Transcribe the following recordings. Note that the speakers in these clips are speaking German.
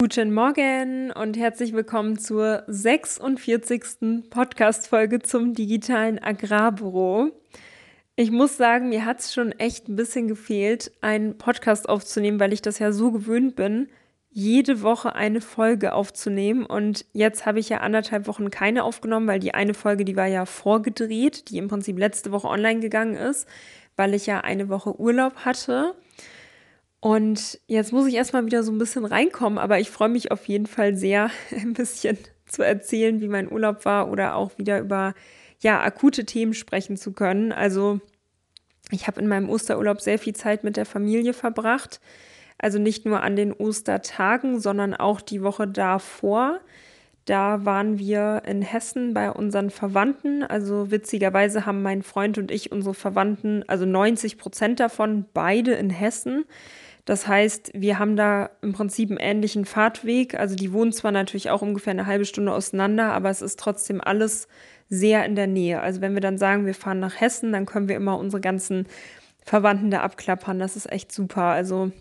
Guten Morgen und herzlich willkommen zur 46. Podcast-Folge zum digitalen Agrarbüro. Ich muss sagen, mir hat es schon echt ein bisschen gefehlt, einen Podcast aufzunehmen, weil ich das ja so gewöhnt bin, jede Woche eine Folge aufzunehmen. Und jetzt habe ich ja 1,5 Wochen keine aufgenommen, weil die eine Folge, die war ja vorgedreht, die im Prinzip letzte Woche online gegangen ist, weil ich ja eine Woche Urlaub hatte. Und jetzt muss ich erstmal wieder so ein bisschen reinkommen, aber ich freue mich auf jeden Fall sehr, ein bisschen zu erzählen, wie mein Urlaub war oder auch wieder über, ja, akute Themen sprechen zu können. Also ich habe in meinem Osterurlaub sehr viel Zeit mit der Familie verbracht. Also nicht nur an den Ostertagen, sondern auch die Woche davor. Da waren wir in Hessen bei unseren Verwandten. Also witzigerweise haben mein Freund und ich unsere Verwandten, also 90% davon, beide in Hessen. Das heißt, wir haben da im Prinzip einen ähnlichen Fahrtweg. Also die wohnen zwar natürlich auch ungefähr eine halbe Stunde auseinander, aber es ist trotzdem alles sehr in der Nähe. Also wenn wir dann sagen, wir fahren nach Hessen, dann können wir immer unsere ganzen Verwandten da abklappern. Das ist echt super. Also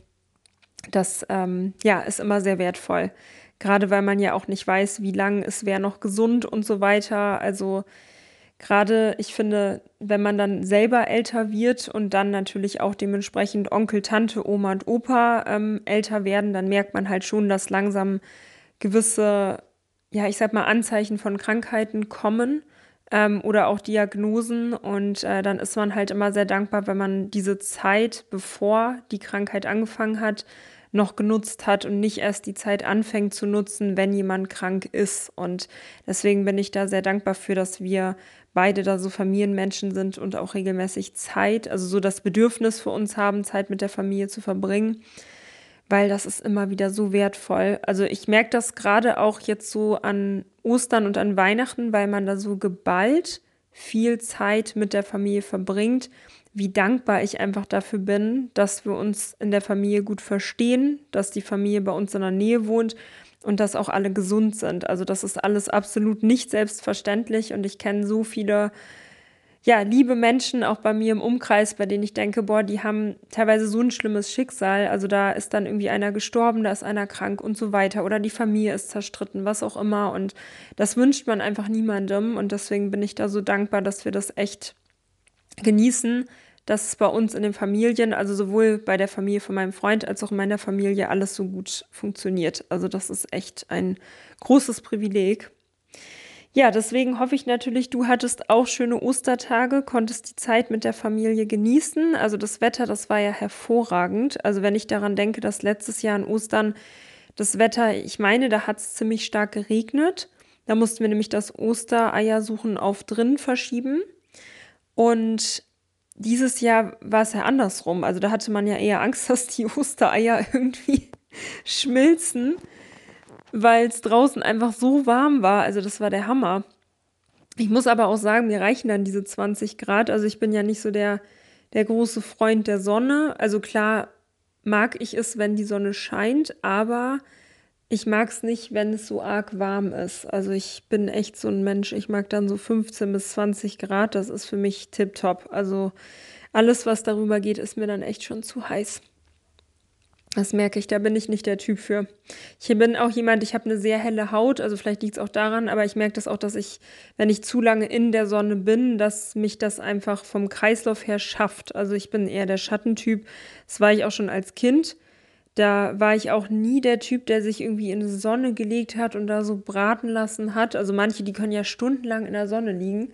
das ja, ist immer sehr wertvoll. Gerade weil man ja auch nicht weiß, wie lange ist wer noch gesund und so weiter. Also gerade, ich finde, wenn man dann selber älter wird und dann natürlich auch dementsprechend Onkel, Tante, Oma und Opa älter werden, dann merkt man halt schon, dass langsam gewisse, ja, ich sag mal, Anzeichen von Krankheiten kommen oder auch Diagnosen. Und dann ist man halt immer sehr dankbar, wenn man diese Zeit, bevor die Krankheit angefangen hat, noch genutzt hat und nicht erst die Zeit anfängt zu nutzen, wenn jemand krank ist. Und deswegen bin ich da sehr dankbar für, dass wir beide da so Familienmenschen sind und auch regelmäßig Zeit, also so das Bedürfnis für uns haben, Zeit mit der Familie zu verbringen, weil das ist immer wieder so wertvoll. Also ich merke das gerade auch jetzt so an Ostern und an Weihnachten, weil man da so geballt viel Zeit mit der Familie verbringt, wie dankbar ich einfach dafür bin, dass wir uns in der Familie gut verstehen, dass die Familie bei uns in der Nähe wohnt und dass auch alle gesund sind. Also das ist alles absolut nicht selbstverständlich und ich kenne so viele, ja, liebe Menschen auch bei mir im Umkreis, bei denen ich denke, boah, die haben teilweise so ein schlimmes Schicksal. Also da ist dann irgendwie einer gestorben, da ist einer krank und so weiter oder die Familie ist zerstritten, was auch immer. Und das wünscht man einfach niemandem und deswegen bin ich da so dankbar, dass wir das echt genießen, dass es bei uns in den Familien, also sowohl bei der Familie von meinem Freund als auch in meiner Familie, alles so gut funktioniert. Also das ist echt ein großes Privileg. Ja, deswegen hoffe ich natürlich, du hattest auch schöne Ostertage, konntest die Zeit mit der Familie genießen. Also das Wetter, das war ja hervorragend. Also wenn ich daran denke, dass letztes Jahr an Ostern das Wetter, ich meine, da hat es ziemlich stark geregnet. Da mussten wir nämlich das Ostereiersuchen auf drin verschieben. Und dieses Jahr war es ja andersrum. Also da hatte man ja eher Angst, dass die Ostereier irgendwie schmilzen, weil es draußen einfach so warm war. Also das war der Hammer. Ich muss aber auch sagen, mir reichen dann diese 20 Grad. Also ich bin ja nicht so der große Freund der Sonne. Also klar mag ich es, wenn die Sonne scheint, aber ich mag es nicht, wenn es so arg warm ist. Also ich bin echt so ein Mensch. Ich mag dann so 15 bis 20 Grad. Das ist für mich tipptopp. Also alles, was darüber geht, ist mir dann echt schon zu heiß. Das merke ich, da bin ich nicht der Typ für. Ich bin auch jemand, ich habe eine sehr helle Haut, also vielleicht liegt es auch daran, aber ich merke das auch, dass ich, wenn ich zu lange in der Sonne bin, dass mich das einfach vom Kreislauf her schafft. Also ich bin eher der Schattentyp. Das war ich auch schon als Kind. Da war ich auch nie der Typ, der sich irgendwie in die Sonne gelegt hat und da so braten lassen hat. Also manche, die können ja stundenlang in der Sonne liegen.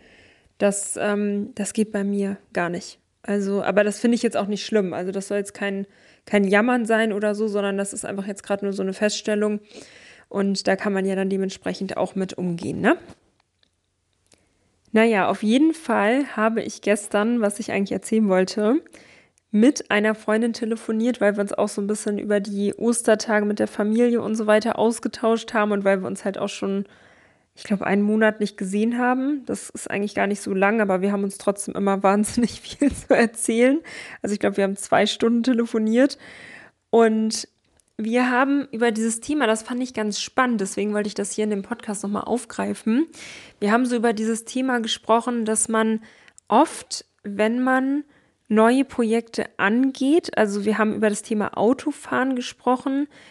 Das geht bei mir gar nicht. Also, aber das finde ich jetzt auch nicht schlimm. Also das soll jetzt kein Jammern sein oder so, sondern das ist einfach jetzt gerade nur so eine Feststellung. Und da kann man ja dann dementsprechend auch mit umgehen, ne? Naja, auf jeden Fall habe ich gestern, was ich eigentlich erzählen wollte, mit einer Freundin telefoniert, weil wir uns auch so ein bisschen über die Ostertage mit der Familie und so weiter ausgetauscht haben und weil wir uns halt auch schon, ich glaube, einen Monat nicht gesehen haben. Das ist eigentlich gar nicht so lang, aber wir haben uns trotzdem immer wahnsinnig viel zu erzählen. Also ich glaube, wir haben 2 Stunden telefoniert und wir haben über dieses Thema, das fand ich ganz spannend, deswegen wollte ich das hier in dem Podcast nochmal aufgreifen. Wir haben so über dieses Thema gesprochen, dass man oft, wenn man neue Projekte angeht, also wir haben über das Thema Autofahren gesprochen,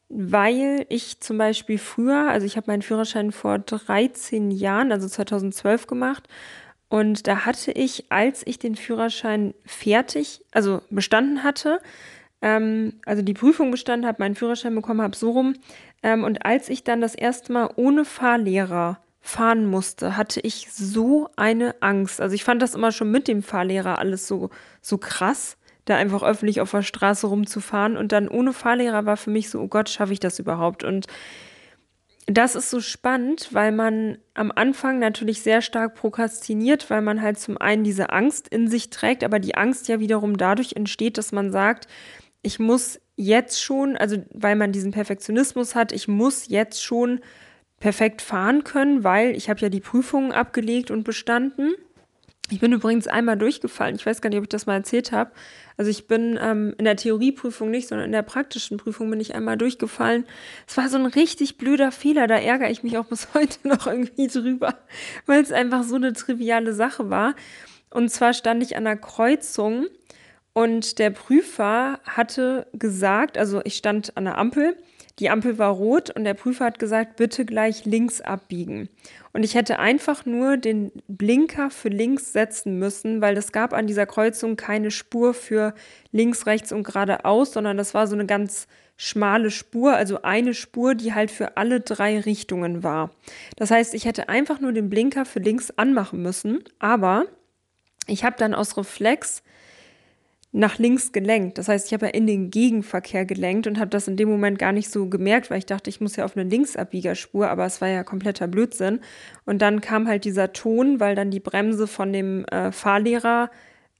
weil ich zum Beispiel früher, also ich habe meinen Führerschein vor 13 Jahren, also 2012 gemacht. Und da hatte ich, als ich den Führerschein also bestanden hatte, also die Prüfung bestanden habe, meinen Führerschein bekommen habe, so rum. Und als ich dann das erste Mal ohne Fahrlehrer fahren musste, hatte ich so eine Angst. Also ich fand das immer schon mit dem Fahrlehrer alles so krass, da einfach öffentlich auf der Straße rumzufahren. Und dann ohne Fahrlehrer war für mich so, oh Gott, schaffe ich das überhaupt? Und das ist so spannend, weil man am Anfang natürlich sehr stark prokrastiniert, weil man halt zum einen diese Angst in sich trägt, aber die Angst ja wiederum dadurch entsteht, dass man sagt, ich muss jetzt schon, also weil man diesen Perfektionismus hat, ich muss jetzt schon perfekt fahren können, weil ich habe ja die Prüfungen abgelegt und bestanden. Ich bin übrigens einmal durchgefallen. Ich weiß gar nicht, ob ich das mal erzählt habe. Also ich bin in der Theorieprüfung nicht, sondern in der praktischen Prüfung bin ich einmal durchgefallen. Es war so ein richtig blöder Fehler. Da ärgere ich mich auch bis heute noch irgendwie drüber, weil es einfach so eine triviale Sache war. Und zwar stand ich an einer Kreuzung und der Prüfer hatte gesagt, also ich stand an der Ampel, die Ampel war rot und der Prüfer hat gesagt, bitte gleich links abbiegen. Und ich hätte einfach nur den Blinker für links setzen müssen, weil es gab an dieser Kreuzung keine Spur für links, rechts und geradeaus, sondern das war so eine ganz schmale Spur, also eine Spur, die halt für alle 3 Richtungen war. Das heißt, ich hätte einfach nur den Blinker für links anmachen müssen, aber ich habe dann aus Reflex nach links gelenkt. Das heißt, ich habe ja in den Gegenverkehr gelenkt und habe das in dem Moment gar nicht so gemerkt, weil ich dachte, ich muss ja auf eine Linksabbiegerspur, aber es war ja kompletter Blödsinn. Und dann kam halt dieser Ton, weil dann die Bremse von dem Fahrlehrer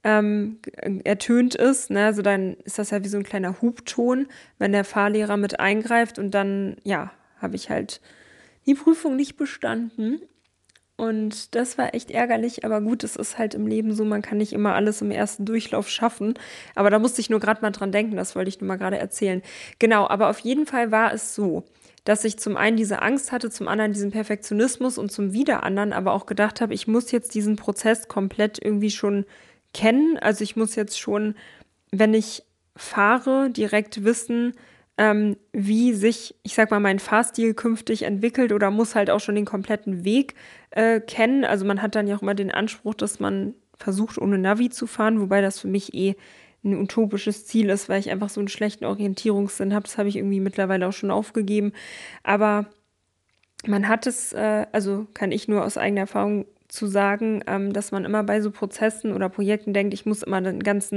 ertönt ist. Ne? Also dann ist das ja wie so ein kleiner Hubton, wenn der Fahrlehrer mit eingreift und dann, ja, habe ich halt die Prüfung nicht bestanden. Und das war echt ärgerlich, aber gut, es ist halt im Leben so, man kann nicht immer alles im ersten Durchlauf schaffen. Aber da musste ich nur gerade mal dran denken, das wollte ich nur mal gerade erzählen. Genau, aber auf jeden Fall war es so, dass ich zum einen diese Angst hatte, zum anderen diesen Perfektionismus und zum wieder anderen aber auch gedacht habe, ich muss jetzt diesen Prozess komplett irgendwie schon kennen. Also ich muss jetzt schon, wenn ich fahre, direkt wissen, wie sich, ich sag mal, mein Fahrstil künftig entwickelt oder muss halt auch schon den kompletten Weg kennen. Also man hat dann ja auch immer den Anspruch, dass man versucht, ohne Navi zu fahren, wobei das für mich ein utopisches Ziel ist, weil ich einfach so einen schlechten Orientierungssinn habe. Das habe ich irgendwie mittlerweile auch schon aufgegeben. Aber man hat es, also kann ich nur aus eigener Erfahrung zu sagen, dass man immer bei so Prozessen oder Projekten denkt, ich muss immer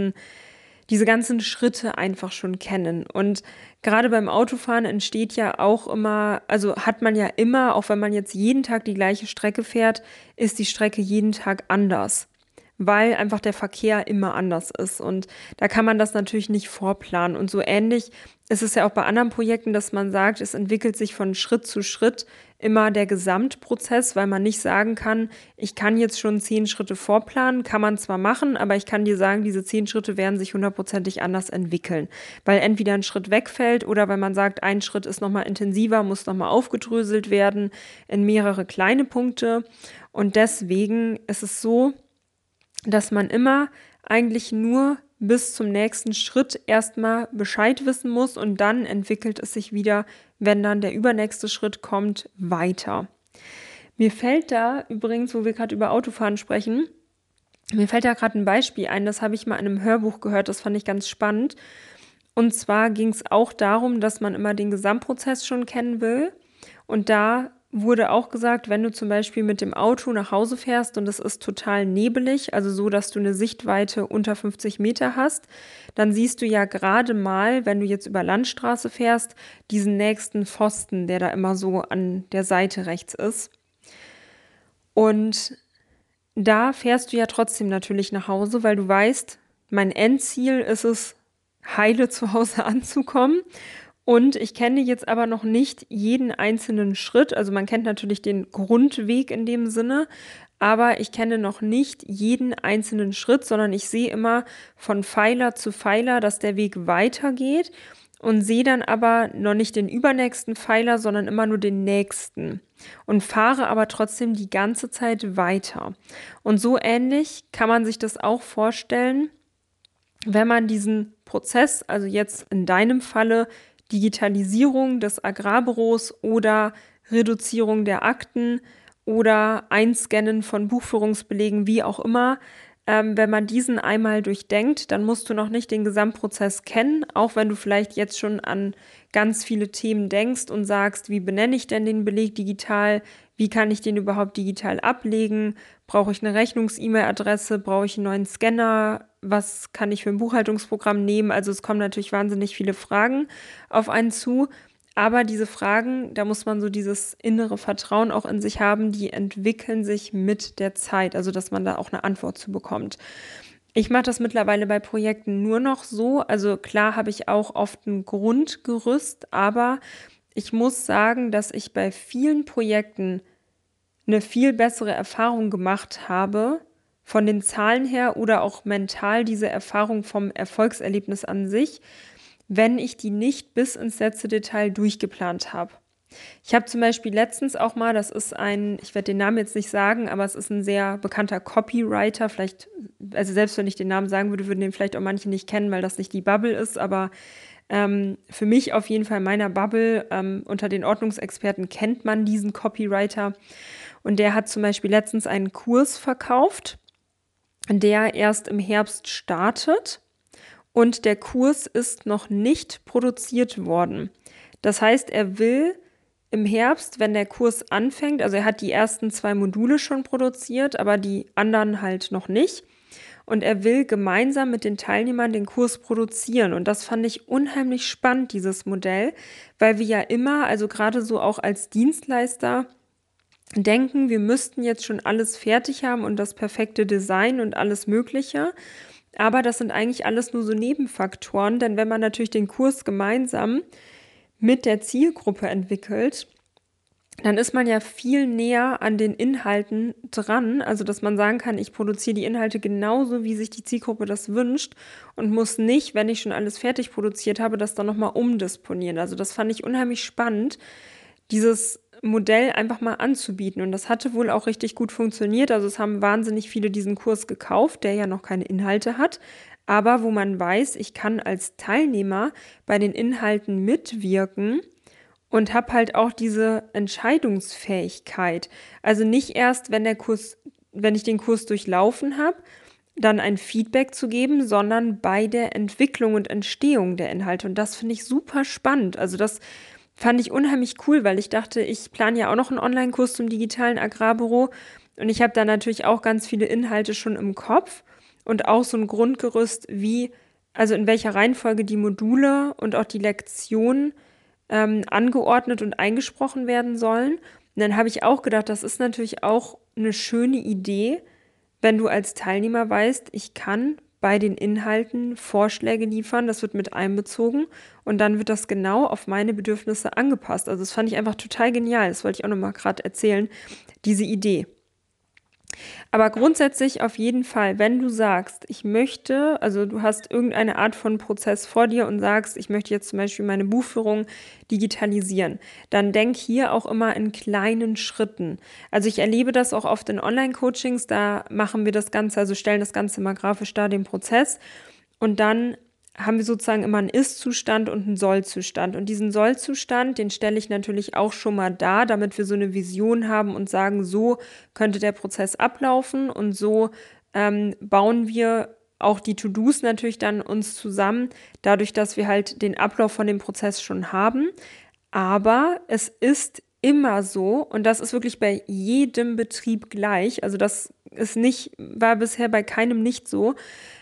diese ganzen Schritte einfach schon kennen. Und gerade beim Autofahren entsteht ja auch immer, also hat man ja immer, auch wenn man jetzt jeden Tag die gleiche Strecke fährt, ist die Strecke jeden Tag anders, weil einfach der Verkehr immer anders ist. Und da kann man das natürlich nicht vorplanen. Und so ähnlich ist es ja auch bei anderen Projekten, dass man sagt, es entwickelt sich von Schritt zu Schritt immer der Gesamtprozess, weil man nicht sagen kann, ich kann jetzt schon 10 Schritte vorplanen, kann man zwar machen, aber ich kann dir sagen, diese 10 Schritte werden sich 100%ig anders entwickeln, weil entweder ein Schritt wegfällt oder weil man sagt, ein Schritt ist nochmal intensiver, muss nochmal aufgedröselt werden in mehrere kleine Punkte. Und deswegen ist es so, dass man immer eigentlich nur bis zum nächsten Schritt erstmal Bescheid wissen muss und dann entwickelt es sich wieder, wenn dann der übernächste Schritt kommt, weiter. Mir fällt da übrigens, wo wir gerade über Autofahren sprechen, mir fällt da gerade ein Beispiel ein, das habe ich mal in einem Hörbuch gehört, das fand ich ganz spannend. Und zwar ging es auch darum, dass man immer den Gesamtprozess schon kennen will. Und da wurde auch gesagt, wenn du zum Beispiel mit dem Auto nach Hause fährst und es ist total nebelig, also so, dass du eine Sichtweite unter 50 Meter hast, dann siehst du ja gerade mal, wenn du jetzt über Landstraße fährst, diesen nächsten Pfosten, der da immer so an der Seite rechts ist. Und da fährst du ja trotzdem natürlich nach Hause, weil du weißt, mein Endziel ist es, heile zu Hause anzukommen. Und ich kenne jetzt aber noch nicht jeden einzelnen Schritt. Also man kennt natürlich den Grundweg in dem Sinne, aber ich kenne noch nicht jeden einzelnen Schritt, sondern ich sehe immer von Pfeiler zu Pfeiler, dass der Weg weitergeht und sehe dann aber noch nicht den übernächsten Pfeiler, sondern immer nur den nächsten und fahre aber trotzdem die ganze Zeit weiter. Und so ähnlich kann man sich das auch vorstellen, wenn man diesen Prozess, also jetzt in deinem Falle Digitalisierung des Agrarbüros oder Reduzierung der Akten oder Einscannen von Buchführungsbelegen, wie auch immer. Wenn man diesen einmal durchdenkt, dann musst du noch nicht den Gesamtprozess kennen, auch wenn du vielleicht jetzt schon an ganz viele Themen denkst und sagst, wie benenne ich denn den Beleg digital? Wie kann ich den überhaupt digital ablegen? Brauche ich eine Rechnungs-E-Mail-Adresse? Brauche ich einen neuen Scanner? Was kann ich für ein Buchhaltungsprogramm nehmen? Also es kommen natürlich wahnsinnig viele Fragen auf einen zu. Aber diese Fragen, da muss man so dieses innere Vertrauen auch in sich haben, die entwickeln sich mit der Zeit, also dass man da auch eine Antwort zu bekommt. Ich mache das mittlerweile bei Projekten nur noch so, also klar habe ich auch oft ein Grundgerüst, aber ich muss sagen, dass ich bei vielen Projekten eine viel bessere Erfahrung gemacht habe, von den Zahlen her oder auch mental diese Erfahrung vom Erfolgserlebnis an sich, wenn ich die nicht bis ins letzte Detail durchgeplant habe. Ich habe zum Beispiel letztens auch mal, das ist ich werde den Namen jetzt nicht sagen, aber es ist ein sehr bekannter Copywriter, vielleicht, also selbst wenn ich den Namen sagen würde, würden den vielleicht auch manche nicht kennen, weil das nicht die Bubble ist, aber für mich auf jeden Fall in meiner Bubble, unter den Ordnungsexperten kennt man diesen Copywriter und der hat zum Beispiel letztens einen Kurs verkauft, der erst im Herbst startet. Und der Kurs ist noch nicht produziert worden. Das heißt, er will im Herbst, wenn der Kurs anfängt, also er hat die ersten 2 Module schon produziert, aber die anderen halt noch nicht. Und er will gemeinsam mit den Teilnehmern den Kurs produzieren. Und das fand ich unheimlich spannend, dieses Modell, weil wir ja immer, also gerade so auch als Dienstleister, denken, wir müssten jetzt schon alles fertig haben und das perfekte Design und alles Mögliche. Aber das sind eigentlich alles nur so Nebenfaktoren, denn wenn man natürlich den Kurs gemeinsam mit der Zielgruppe entwickelt, dann ist man ja viel näher an den Inhalten dran, also dass man sagen kann, ich produziere die Inhalte genauso, wie sich die Zielgruppe das wünscht und muss nicht, wenn ich schon alles fertig produziert habe, das dann nochmal umdisponieren. Also das fand ich unheimlich spannend, dieses Modell einfach mal anzubieten. Und das hatte wohl auch richtig gut funktioniert. Also es haben wahnsinnig viele diesen Kurs gekauft, der ja noch keine Inhalte hat, aber wo man weiß, ich kann als Teilnehmer bei den Inhalten mitwirken und habe halt auch diese Entscheidungsfähigkeit. Also nicht erst, wenn ich den Kurs durchlaufen habe, dann ein Feedback zu geben, sondern bei der Entwicklung und Entstehung der Inhalte. Und das finde ich super spannend. Also das fand ich unheimlich cool, weil ich dachte, ich plane ja auch noch einen Online-Kurs zum digitalen Agrarbüro und ich habe da natürlich auch ganz viele Inhalte schon im Kopf und auch so ein Grundgerüst, also in welcher Reihenfolge die Module und auch die Lektionen angeordnet und eingesprochen werden sollen. Und dann habe ich auch gedacht, das ist natürlich auch eine schöne Idee, wenn du als Teilnehmer weißt, ich kann bei den Inhalten Vorschläge liefern, das wird mit einbezogen und dann wird das genau auf meine Bedürfnisse angepasst. Also das fand ich einfach total genial, das wollte ich auch nochmal gerade erzählen, diese Idee. Aber grundsätzlich auf jeden Fall, wenn du sagst, also du hast irgendeine Art von Prozess vor dir und sagst, ich möchte jetzt zum Beispiel meine Buchführung digitalisieren, dann denk hier auch immer in kleinen Schritten. Also ich erlebe das auch oft in Online-Coachings, da machen wir das Ganze, also stellen das Ganze mal grafisch dar, den Prozess und dann haben wir sozusagen immer einen Ist-Zustand und einen Soll-Zustand. Und diesen Soll-Zustand, den stelle ich natürlich auch schon mal dar, damit wir so eine Vision haben und sagen, so könnte der Prozess ablaufen und so bauen wir auch die To-Dos natürlich dann uns zusammen, dadurch, dass wir halt den Ablauf von dem Prozess schon haben. Aber es ist immer so, und das ist wirklich bei jedem Betrieb gleich, also war bisher bei keinem nicht so,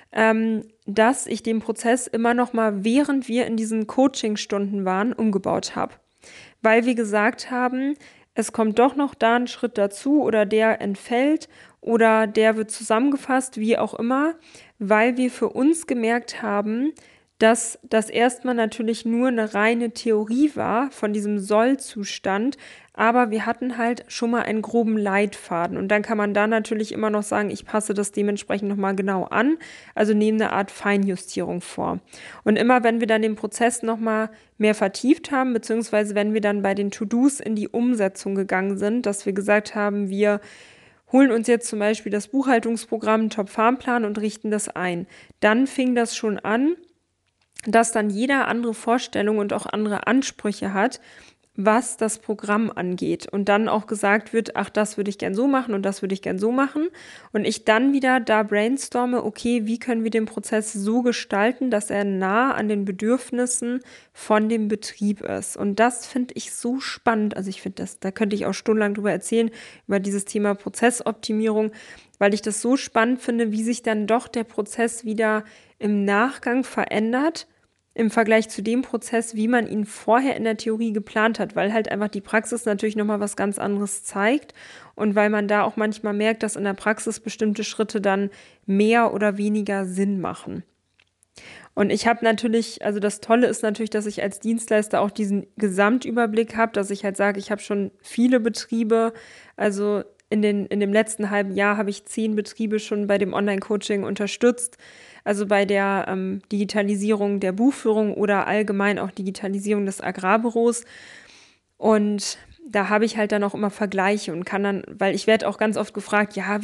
dass ich den Prozess immer noch mal, während wir in diesen Coaching-Stunden waren, umgebaut habe. Weil wir gesagt haben, es kommt doch noch da ein Schritt dazu oder der entfällt oder der wird zusammengefasst, wie auch immer, weil wir für uns gemerkt haben, dass das erstmal natürlich nur eine reine Theorie war von diesem Soll-Zustand, aber wir hatten halt schon mal einen groben Leitfaden und dann kann man da natürlich immer noch sagen, ich passe das dementsprechend nochmal genau an, also nehme eine Art Feinjustierung vor. Und immer wenn wir dann den Prozess nochmal mehr vertieft haben, beziehungsweise wenn wir dann bei den To-Dos in die Umsetzung gegangen sind, dass wir gesagt haben, wir holen uns jetzt zum Beispiel das Buchhaltungsprogramm Top Farmplan und richten das ein, dann fing das schon an, dass dann jeder andere Vorstellungen und auch andere Ansprüche hat, was das Programm angeht. Und dann auch gesagt wird, ach, das würde ich gern so machen und das würde ich gern so machen. Und ich dann wieder da brainstorme, okay, wie können wir den Prozess so gestalten, dass er nah an den Bedürfnissen von dem Betrieb ist. Und das finde ich so spannend. Also ich finde da könnte ich auch stundenlang drüber erzählen, über dieses Thema Prozessoptimierung, weil ich das so spannend finde, wie sich dann doch der Prozess wieder im Nachgang verändert im Vergleich zu dem Prozess, wie man ihn vorher in der Theorie geplant hat, weil halt einfach die Praxis natürlich nochmal was ganz anderes zeigt und weil man da auch manchmal merkt, dass in der Praxis bestimmte Schritte dann mehr oder weniger Sinn machen. Und ich habe natürlich, also das Tolle ist natürlich, dass ich als Dienstleister auch diesen Gesamtüberblick habe, dass ich halt sage, ich habe schon viele Betriebe, also in dem letzten halben Jahr habe ich 10 Betriebe schon bei dem Online-Coaching unterstützt, also bei der Digitalisierung der Buchführung oder allgemein auch Digitalisierung des Agrarbüros. Und da habe ich halt dann auch immer Vergleiche und kann dann, weil ich werde auch ganz oft gefragt, ja,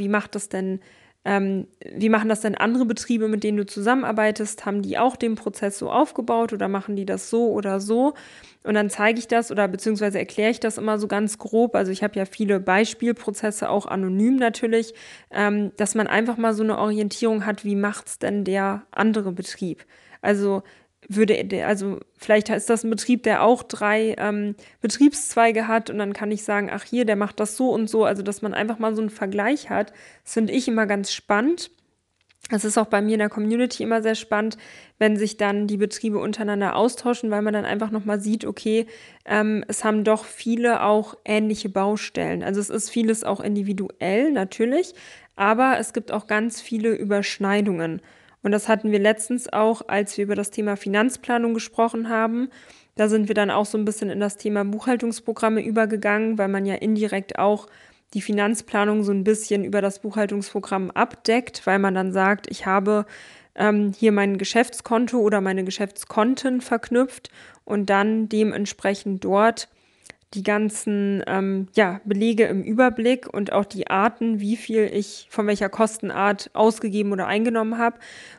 wie machen das denn andere Betriebe, mit denen du zusammenarbeitest? Haben die auch den Prozess so aufgebaut oder machen die das so oder so? Und dann zeige ich das oder beziehungsweise erkläre ich das immer so ganz grob. Also ich habe ja viele Beispielprozesse, auch anonym natürlich, dass man einfach mal so eine Orientierung hat, wie macht's denn der andere Betrieb? Also also vielleicht ist das ein Betrieb, der auch 3 Betriebszweige hat und dann kann ich sagen, ach hier, der macht das so und so. Also dass man einfach mal so einen Vergleich hat, das finde ich immer ganz spannend. Es ist auch bei mir in der Community immer sehr spannend, wenn sich dann die Betriebe untereinander austauschen, weil man dann einfach nochmal sieht, okay, es haben doch viele auch ähnliche Baustellen. Also es ist vieles auch individuell natürlich, aber es gibt auch ganz viele Überschneidungen. Und das hatten wir letztens auch, als wir über das Thema Finanzplanung gesprochen haben. Da sind wir dann auch so ein bisschen in das Thema Buchhaltungsprogramme übergegangen, weil man ja indirekt auch die Finanzplanung so ein bisschen über das Buchhaltungsprogramm abdeckt, weil man dann sagt, ich habe hier mein Geschäftskonto oder meine Geschäftskonten verknüpft und dann dementsprechend dort die ganzen Belege im Überblick und auch die Arten, wie viel ich von welcher Kostenart ausgegeben oder eingenommen habe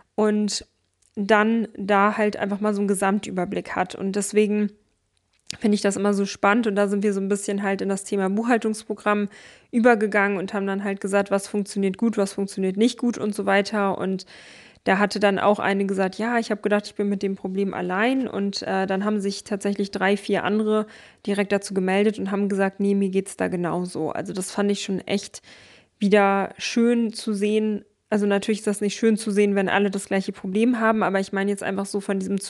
und dann da halt einfach mal so einen Gesamtüberblick hat. Und deswegen finde ich das immer so spannend und da sind wir so ein bisschen halt in das Thema Buchhaltungsprogramm übergegangen und haben dann halt gesagt, was funktioniert gut, was funktioniert nicht gut und so weiter. Und da hatte dann auch eine gesagt, ja, ich habe gedacht, ich bin mit dem Problem allein. Und dann haben sich tatsächlich 3, 4 andere direkt dazu gemeldet und haben gesagt, nee, mir geht's da genauso. Also das fand ich schon echt wieder schön zu sehen. Also natürlich ist das nicht schön zu sehen, wenn alle das gleiche Problem haben, aber ich meine jetzt einfach so von diesem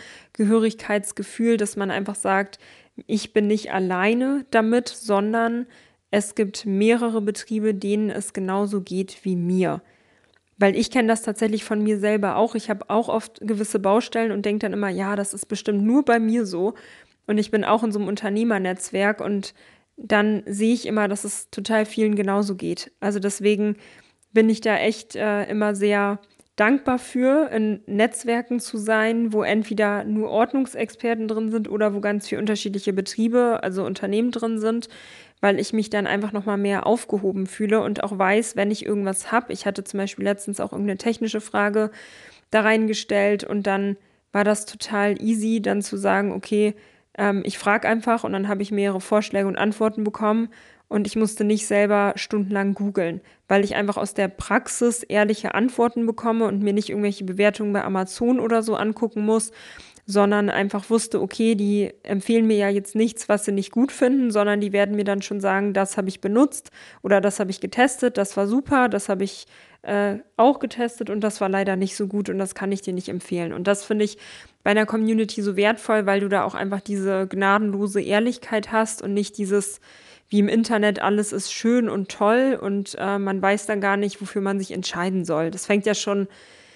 Zusammengehörigkeitsgefühl, dass man einfach sagt, ich bin nicht alleine damit, sondern es gibt mehrere Betriebe, denen es genauso geht wie mir. Weil ich kenne das tatsächlich von mir selber auch. Ich habe auch oft gewisse Baustellen und denke dann immer, ja, das ist bestimmt nur bei mir so. Und ich bin auch in so einem Unternehmernetzwerk und dann sehe ich immer, dass es total vielen genauso geht. Also deswegen bin ich da echt immer sehr dankbar für, in Netzwerken zu sein, wo entweder nur Ordnungsexperten drin sind oder wo ganz viele unterschiedliche Betriebe, also Unternehmen drin sind, weil ich mich dann einfach nochmal mehr aufgehoben fühle und auch weiß, wenn ich irgendwas habe. Ich hatte zum Beispiel letztens auch irgendeine technische Frage da reingestellt und dann war das total easy, dann zu sagen, okay, ich frage einfach und dann habe ich mehrere Vorschläge und Antworten bekommen und ich musste nicht selber stundenlang googeln, weil ich einfach aus der Praxis ehrliche Antworten bekomme und mir nicht irgendwelche Bewertungen bei Amazon oder so angucken muss, sondern einfach wusste, okay, die empfehlen mir ja jetzt nichts, was sie nicht gut finden, sondern die werden mir dann schon sagen, das habe ich benutzt oder das habe ich getestet, das war super, das habe ich auch getestet und das war leider nicht so gut und das kann ich dir nicht empfehlen. Und das finde ich bei einer Community so wertvoll, weil du da auch einfach diese gnadenlose Ehrlichkeit hast und nicht dieses, wie im Internet, alles ist schön und toll und man weiß dann gar nicht, wofür man sich entscheiden soll. Das fängt ja schon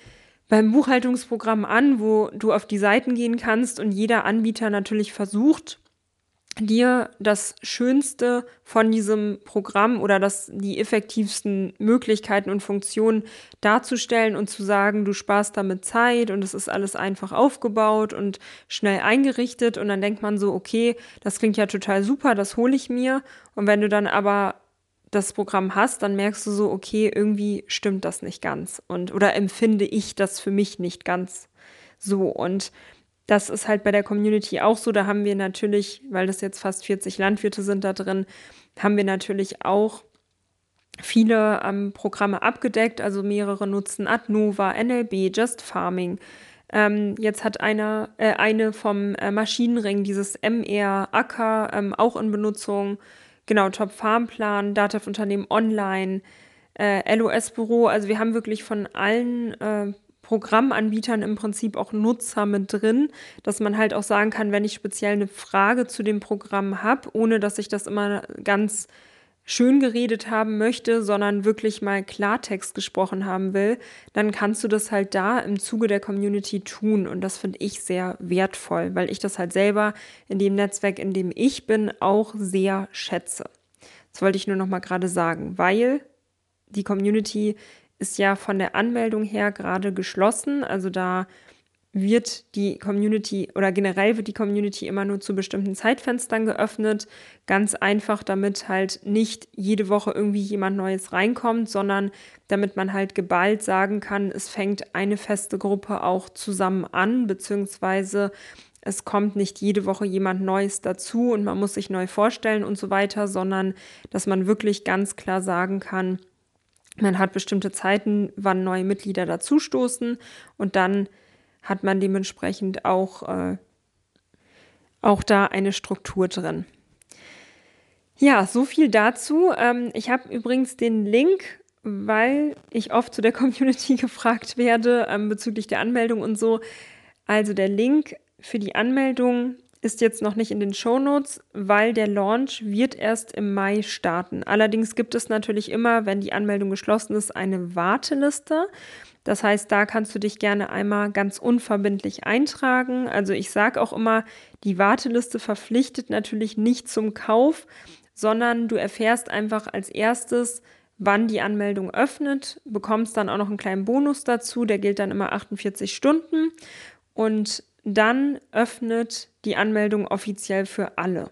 beim Buchhaltungsprogramm an, wo du auf die Seiten gehen kannst und jeder Anbieter natürlich versucht, dir das Schönste von diesem Programm oder die effektivsten Möglichkeiten und Funktionen darzustellen und zu sagen, du sparst damit Zeit und es ist alles einfach aufgebaut und schnell eingerichtet und dann denkt man so, okay, das klingt ja total super, das hole ich mir und wenn du dann aber das Programm hast, dann merkst du so, okay, irgendwie stimmt das nicht ganz oder empfinde ich das für mich nicht ganz So, und das ist halt bei der Community auch so. Da haben wir natürlich, weil das jetzt fast 40 Landwirte sind da drin, haben wir natürlich auch viele Programme abgedeckt. Also mehrere nutzen Adnova, NLB, Just Farming. Jetzt hat eine vom Maschinenring, dieses MR Acker, auch in Benutzung. Genau, Top Farmplan, DATEV Unternehmen Online, LOS Büro. Also wir haben wirklich von allen Programmanbietern im Prinzip auch Nutzer mit drin, dass man halt auch sagen kann, wenn ich speziell eine Frage zu dem Programm habe, ohne dass ich das immer ganz schön geredet haben möchte, sondern wirklich mal Klartext gesprochen haben will, dann kannst du das halt da im Zuge der Community tun. Und das finde ich sehr wertvoll, weil ich das halt selber in dem Netzwerk, in dem ich bin, auch sehr schätze. Das wollte ich nur noch mal gerade sagen, weil die Community ist ja von der Anmeldung her gerade geschlossen. Also da wird die Community oder generell wird die Community immer nur zu bestimmten Zeitfenstern geöffnet. Ganz einfach, damit halt nicht jede Woche irgendwie jemand Neues reinkommt, sondern damit man halt geballt sagen kann, es fängt eine feste Gruppe auch zusammen an, beziehungsweise es kommt nicht jede Woche jemand Neues dazu und man muss sich neu vorstellen und so weiter, sondern dass man wirklich ganz klar sagen kann, man hat bestimmte Zeiten, wann neue Mitglieder dazustoßen und dann hat man dementsprechend auch da eine Struktur drin. Ja, so viel dazu. Ich habe übrigens den Link, weil ich oft zu der Community gefragt werde bezüglich der Anmeldung und so. Also der Link für die Anmeldung ist jetzt noch nicht in den Shownotes, weil der Launch wird erst im Mai starten. Allerdings gibt es natürlich immer, wenn die Anmeldung geschlossen ist, eine Warteliste. Das heißt, da kannst du dich gerne einmal ganz unverbindlich eintragen. Also ich sage auch immer, die Warteliste verpflichtet natürlich nicht zum Kauf, sondern du erfährst einfach als erstes, wann die Anmeldung öffnet, bekommst dann auch noch einen kleinen Bonus dazu, der gilt dann immer 48 Stunden und dann öffnet die Anmeldung offiziell für alle.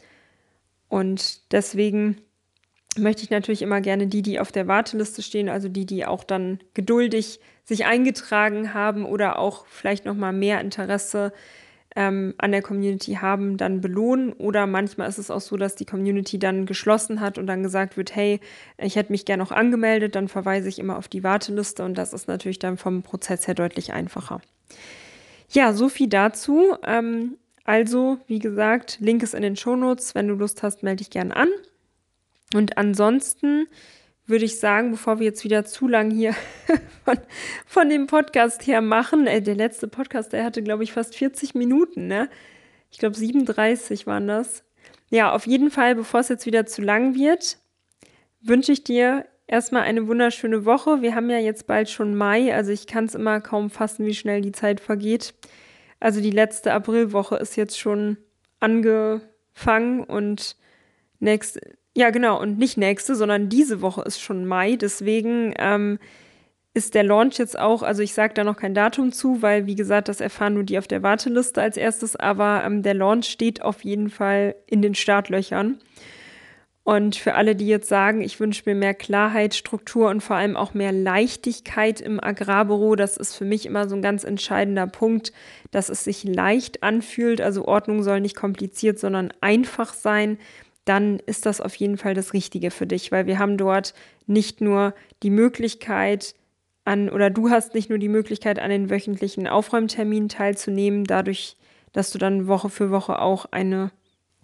Und deswegen möchte ich natürlich immer gerne die auf der Warteliste stehen, also die auch dann geduldig sich eingetragen haben oder auch vielleicht nochmal mehr Interesse an der Community haben, dann belohnen. Oder manchmal ist es auch so, dass die Community dann geschlossen hat und dann gesagt wird, hey, ich hätte mich gerne noch angemeldet, dann verweise ich immer auf die Warteliste und das ist natürlich dann vom Prozess her deutlich einfacher. Ja, so viel dazu. Also, wie gesagt, Link ist in den Shownotes. Wenn du Lust hast, melde dich gerne an. Und ansonsten würde ich sagen, bevor wir jetzt wieder zu lang hier von dem Podcast her machen, der letzte Podcast, der hatte, glaube ich, fast 40 Minuten, ne? Ich glaube, 37 waren das. Ja, auf jeden Fall, bevor es jetzt wieder zu lang wird, wünsche ich dir erstmal eine wunderschöne Woche. Wir haben ja jetzt bald schon Mai, also ich kann es immer kaum fassen, wie schnell die Zeit vergeht. Also die letzte Aprilwoche ist jetzt schon angefangen und und nicht nächste, sondern diese Woche ist schon Mai. Deswegen ist der Launch jetzt auch, also ich sage da noch kein Datum zu, weil wie gesagt, das erfahren nur die auf der Warteliste als erstes, aber der Launch steht auf jeden Fall in den Startlöchern. Und für alle, die jetzt sagen, ich wünsche mir mehr Klarheit, Struktur und vor allem auch mehr Leichtigkeit im Agrarbüro, das ist für mich immer so ein ganz entscheidender Punkt, dass es sich leicht anfühlt. Also Ordnung soll nicht kompliziert, sondern einfach sein. Dann ist das auf jeden Fall das Richtige für dich, weil wir haben dort nicht nur die Möglichkeit du hast nicht nur die Möglichkeit, an den wöchentlichen Aufräumterminen teilzunehmen, dadurch, dass du dann Woche für Woche auch eine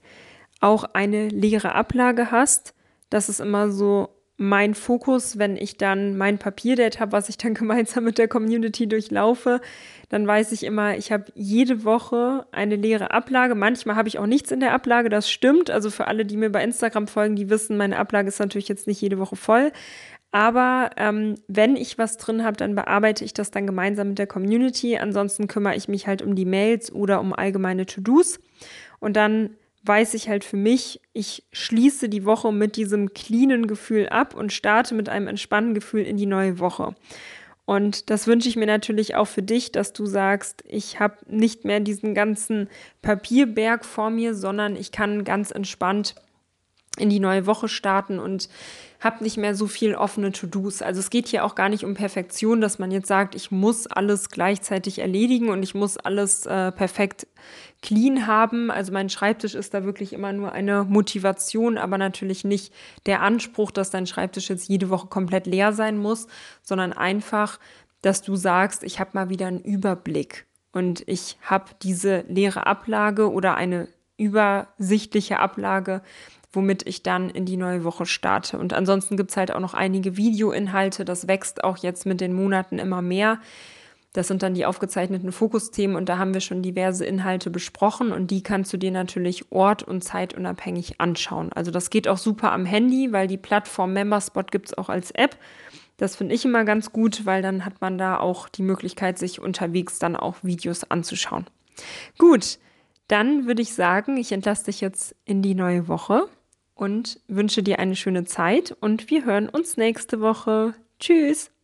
leere Ablage hast. Das ist immer so mein Fokus, wenn ich dann mein Papierdate habe, was ich dann gemeinsam mit der Community durchlaufe, dann weiß ich immer, ich habe jede Woche eine leere Ablage. Manchmal habe ich auch nichts in der Ablage, das stimmt. Also für alle, die mir bei Instagram folgen, die wissen, meine Ablage ist natürlich jetzt nicht jede Woche voll. Aber wenn ich was drin habe, dann bearbeite ich das dann gemeinsam mit der Community. Ansonsten kümmere ich mich halt um die Mails oder um allgemeine To-Dos. Und dann weiß ich halt für mich, ich schließe die Woche mit diesem cleanen Gefühl ab und starte mit einem entspannten Gefühl in die neue Woche. Und das wünsche ich mir natürlich auch für dich, dass du sagst, ich habe nicht mehr diesen ganzen Papierberg vor mir, sondern ich kann ganz entspannt in die neue Woche starten und habe nicht mehr so viel offene To-Dos. Also es geht hier auch gar nicht um Perfektion, dass man jetzt sagt, ich muss alles gleichzeitig erledigen und ich muss alles perfekt clean haben. Also mein Schreibtisch ist da wirklich immer nur eine Motivation, aber natürlich nicht der Anspruch, dass dein Schreibtisch jetzt jede Woche komplett leer sein muss, sondern einfach, dass du sagst, ich habe mal wieder einen Überblick und ich habe diese leere Ablage oder eine übersichtliche Ablage, womit ich dann in die neue Woche starte. Und ansonsten gibt es halt auch noch einige Videoinhalte. Das wächst auch jetzt mit den Monaten immer mehr. Das sind dann die aufgezeichneten Fokusthemen und da haben wir schon diverse Inhalte besprochen und die kannst du dir natürlich ort- und zeitunabhängig anschauen. Also das geht auch super am Handy, weil die Plattform Memberspot gibt es auch als App. Das finde ich immer ganz gut, weil dann hat man da auch die Möglichkeit, sich unterwegs dann auch Videos anzuschauen. Gut, dann würde ich sagen, ich entlasse dich jetzt in die neue Woche und wünsche dir eine schöne Zeit und wir hören uns nächste Woche. Tschüss!